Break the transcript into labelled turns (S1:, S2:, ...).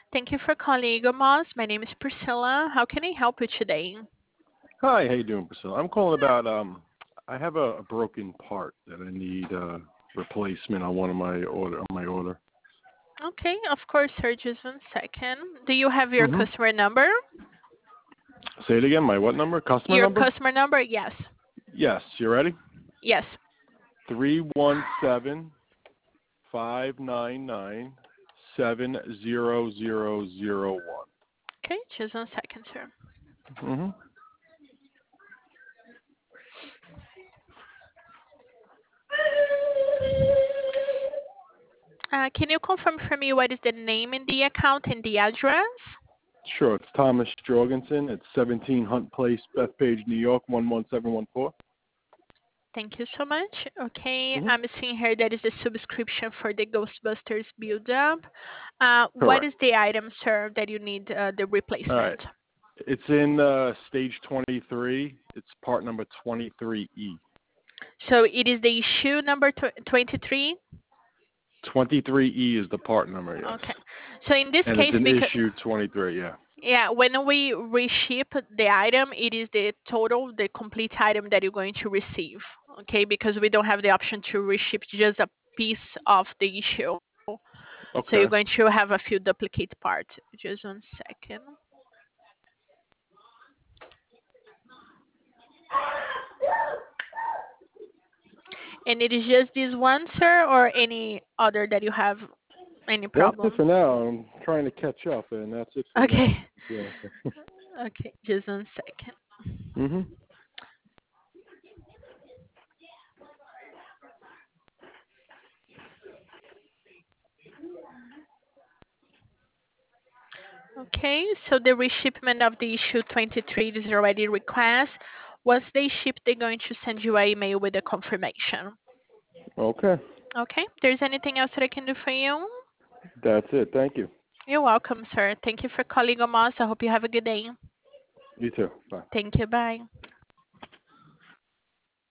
S1: Thank you for calling Eagle Moss. My name is Priscilla. How can I help you today?
S2: Hi, how you doing, Priscilla? I'm calling about I have a broken part that I need replacement on my order.
S1: Okay, of course, sir. Just 1 second. Do you have your
S2: Mhm.
S1: customer number?
S2: Say it again. My what number? Customer
S1: Your
S2: number?
S1: customer number? Yes.
S2: Yes. You ready?
S1: Yes.
S2: 317-599-70001.
S1: Okay, just 1 second, sir.
S2: Mhm.
S1: Can you confirm for me what is the name in the account and the address?
S2: Sure. It's Thomas Jorgensen at 17 Hunt Place, Bethpage, New York 11714.
S1: Thank you so much. Okay,
S2: Mhm.
S1: I'm seeing here that is a subscription for the Ghostbusters build-up. What
S2: Correct.
S1: is the item, sir, that you need the
S2: All right.
S1: replacement?
S2: It's in stage 23. It's part number 23E.
S1: So it is the issue number 23?
S2: 23E is the part number, yes.
S1: Okay. So in this
S2: And it's
S1: case,
S2: an
S1: because
S2: issue 23, yeah.
S1: yeah, when we reship the item, it is the total, the complete item that you're going to receive. Okay, because we don't have the option to reship just a piece of the issue. So you're
S2: Okay.
S1: going to have a few duplicate parts. Just 1 second. And it is just this one, sir, or any other that you have any
S2: That's it
S1: problem?
S2: for now. I'm trying to catch up, and that's it for now.
S1: Okay.
S2: Yeah.
S1: Okay, just 1 second.
S2: Mhm.
S1: Okay, so the reshipment of the issue 23 is already request. Once they ship, they're going to send you an email with a confirmation.
S2: Okay.
S1: Okay, there's anything else that I can do for you?
S2: That's it. Thank you.
S1: You're welcome, sir. Thank you for calling Amos. I hope you have a good day.
S2: You too. Bye.
S1: Thank you. Bye.